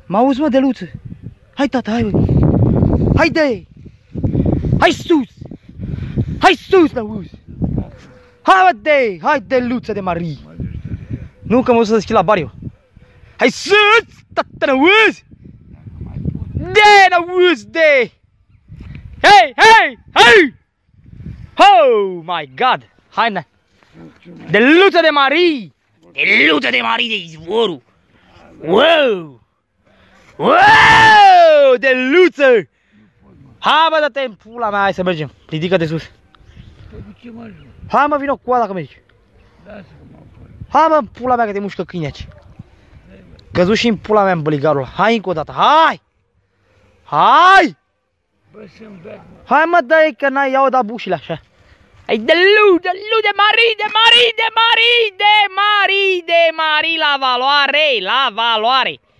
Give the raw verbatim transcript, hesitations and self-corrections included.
Mă auzi, mă, de luță? Hai, tata, hai, bă. Haide! Hai sus! Hai sus, la auzi! Hai, bă, de! Hai, de luță de Marie! Nu, că mă duc să deschid la bar eu. Hai sus! Tata, n-auzi! De, n-auzi, de! Hei, hei, hei! Oh my God! Hai, na! De luță de Marie! De luță de Marie de izvorul! Wow! Wow! De luță! Hai, bă, dă-te în pula mea, hai să mergem. Ridică-te sus. Hai, mă, vino cu dacă mergi. Hai, mă, în pula mea că te mușcă câinea aici. Căzu și în pula mea în băligarul ăla. Hai încă o dată, hai! Hai! Hai, mă, dă-i că n-ai, ia-o da bușile așa. Hai, de lu, de lu, de Marie, de Marie, de Marie, de Marie, de Marie, la valoare, la valoare.